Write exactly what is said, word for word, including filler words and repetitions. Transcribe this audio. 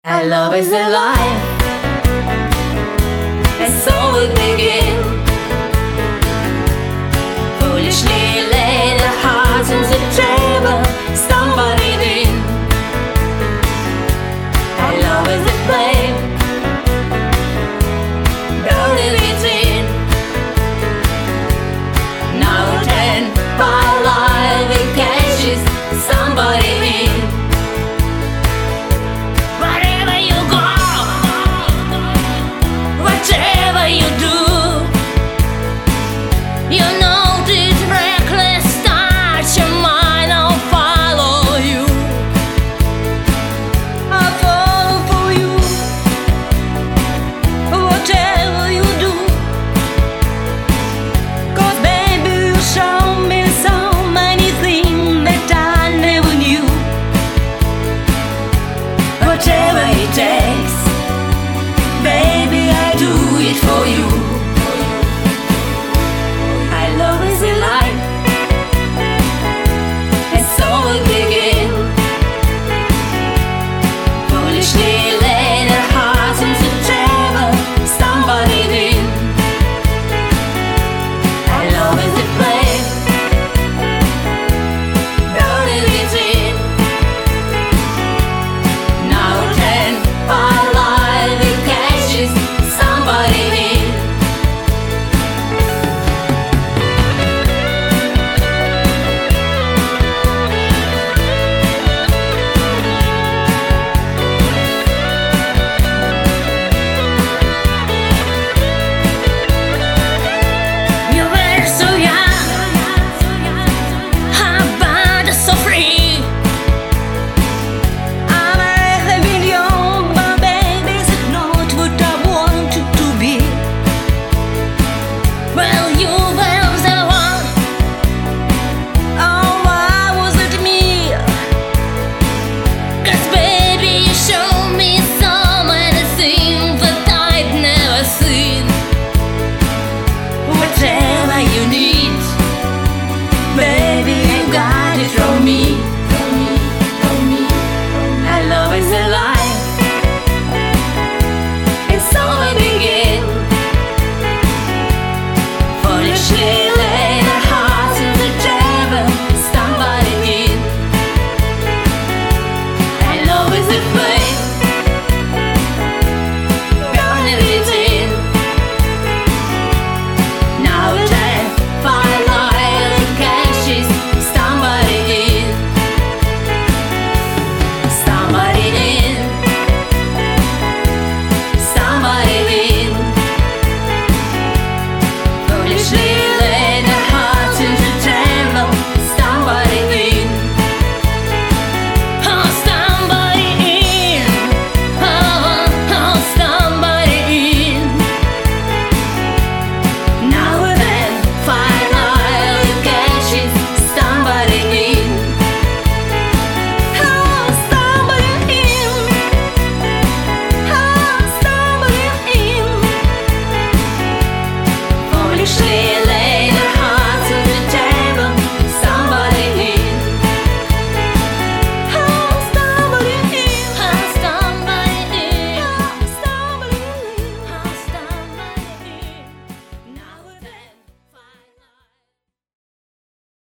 Our love is alive, and so we begin. Foolishly lay the hearts on the table, somebody in. Our love is a flame, burning within. Now ten by life it catches somebody in. Wherever you go, whatever you do, you know this reckless touch of mine, I'll follow you. I'll follow for you, whatever you do. 'Cause baby, you show me so many things that I never knew. Whatever it takes, baby, I do it for you.